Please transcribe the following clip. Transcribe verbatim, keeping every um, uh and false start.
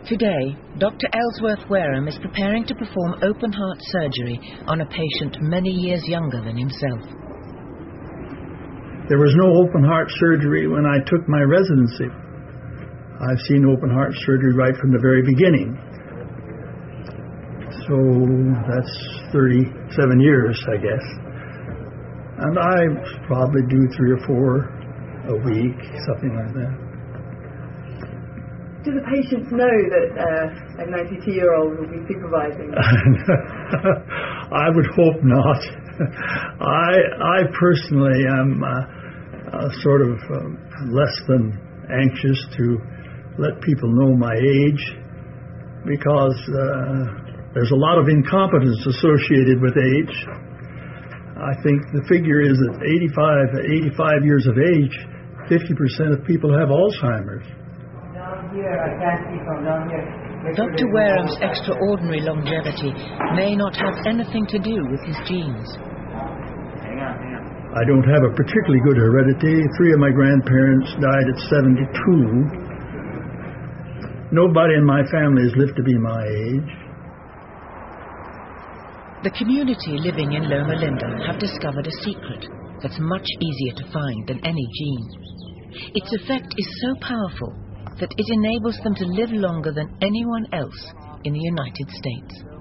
Today, Doctor Ellsworth Wareham is preparing to perform open-heart surgery on a patient many years younger than himself. There was no open-heart surgery when I took my residency. I've seen open-heart surgery right from the very beginning. So that's thirty-seven years, I guess. And I probably do three or four a week, something like that. Do the patients know that uh, a ninety-two-year-old will be supervising? I would hope not. I I personally am uh, uh, sort of uh, less than anxious to let people know my age, because uh, there's a lot of incompetence associated with age. I think the figure is that eighty-five, eighty-five years of age, fifty percent of people have Alzheimer's. Doctor Wareham's extraordinary longevity may not have anything to do with his genes. I don't have a particularly good heredity. Three of my grandparents died at seventy-two. Nobody in my family has lived to be my age. The community living in Loma Linda have discovered a secret that's much easier to find than any gene. Its effect is so powerful that it enables them to live longer than anyone else in the United States.